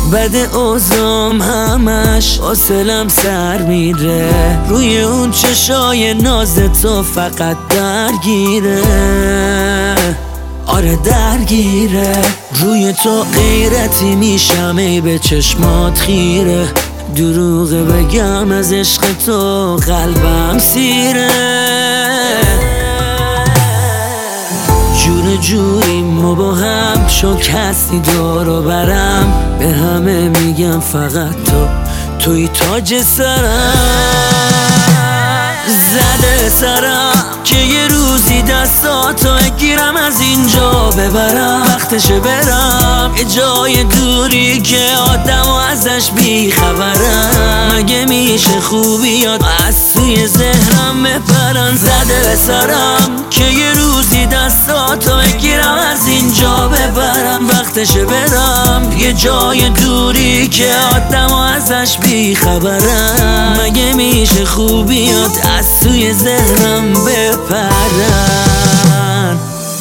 بد اوزام همش حوصلم سر میره، روی اون چشای ناز تو فقط درگیره. آره درگیره، روی تو غیرتی میشم ای به چشمات خیره. دروغه بگم از عشق تو قلبم سیره. جوری ما با هم شکستی دور و برم، به همه میگم فقط توی تاج سرم. زده سرم که یه روزی دستاتو گیرم از اینجا ببرم، وقتشه برم یه جای دوری که آدم و ازش بیخبرم. مگه میشه خوبیات از توی ذهنم بپرن؟ زده سرم که یه روزی دستاتو گیرم از اینجا ببرم، وقتشه برم یه جای دوری که آدم و ازش بیخبرم. مگه میشه خوبیات از توی ذهنم بپرن؟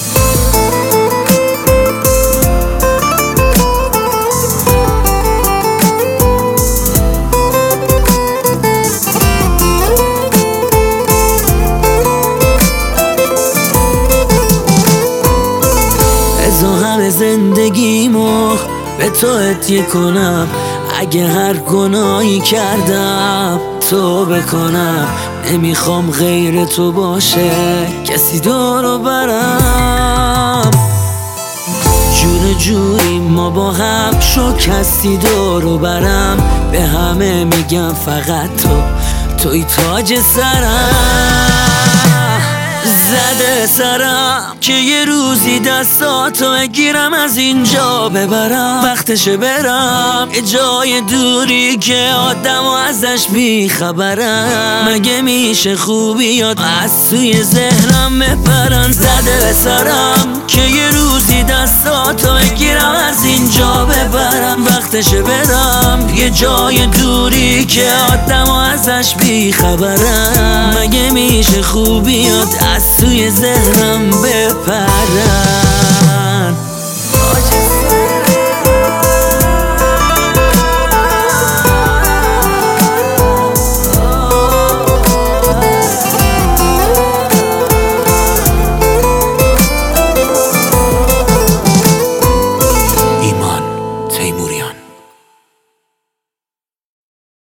همه زندگیمو به تو هدیه کنم، اگه هر گناهی کردم تو بکنم. نمیخوام غیر تو باشه کسی دورو برم. جوری ما با هم شکستی دورو برم، به همه میگم فقط توی تاج سرم. زده سرم که یه روزی دستاتو گیرم از اینجا ببرم، وقتشه برم یه جای دوری که آدم و ازش بیخبرم. مگه میشه خوبیات از توی ذهنم بپرن؟ زده سرم که یه روزی دستاتو گیرم از اینجا ببرم، وقتشه برم یه جای دوری که آدم و ازش بیخبرم. مگه میشه خوبیات از توی ذهنم بپرن؟